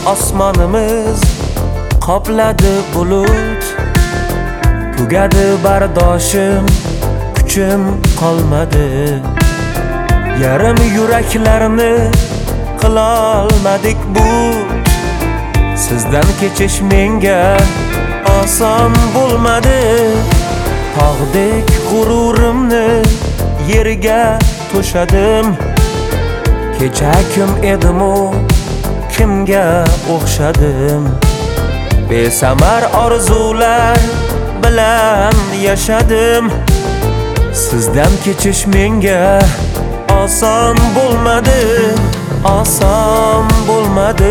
osmonimiz qopladi bulut. Tugadi bardoshim, kuchim qolmadi. Yarim yuraklarni qilolmadik bu. Sizdan kechish menga oson bo'lmadi. Tog'dek g'ururimni yerga to'shadim. Kecha kim edim u, kimga o'xshadim? Besamar orzular bilan yashadim. Sizdan kechish menga oson bo'lmadi. Oson bo'lmadi.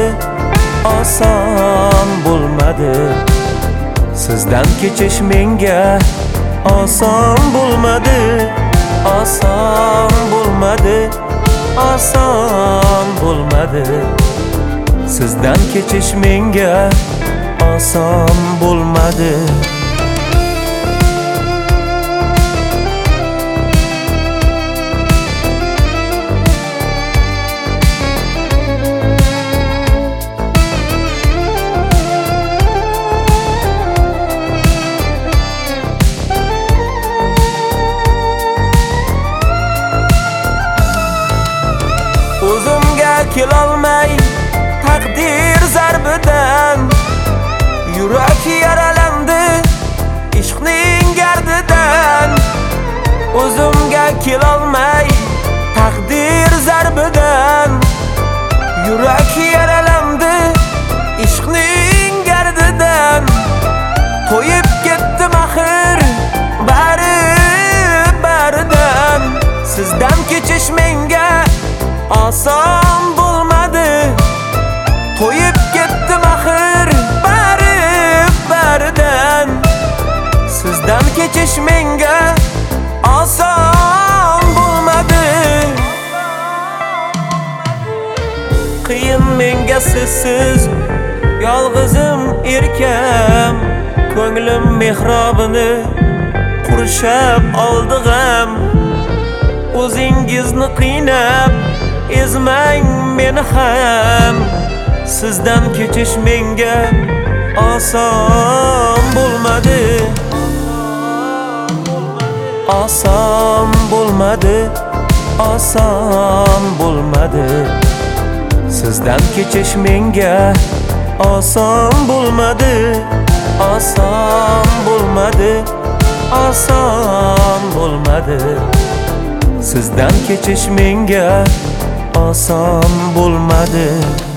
Oson bo'lmadi. Sizdan kechish menga oson bo'lmadi. Oson bo'lmadi. Oson bo'lmadi. Sizdan kechish menga oson bo'lmadi. O'zimga kelolmay taqdir zarbidan, yurak yaralandi ishqning gardidan. O'zimga kelolmay taqdir zarbidan, yurak yaralandi ishqning gardidan. To'yib ketdim axir baridan. Sizdan kechish menga oson bo'lmadi. To'yib ketdim axir baridan. Sizdan kechish menga oson bo'lmadi. Qiyin menga sizsiz yolg'izim erkam. Ko'nglim mehrobini qurshab oldi g'am. O'zingizni qiynab ezmang meni ham. Sizdan kechish menga oson bo'lmadi. Oson bo'lmadi. Oson bo'lmadi. Sizdan kechish menga oson bo'lmadi. Oson bo'lmadi. Oson bo'lmadi. Sizdan kechish menga oson bo'lmadi.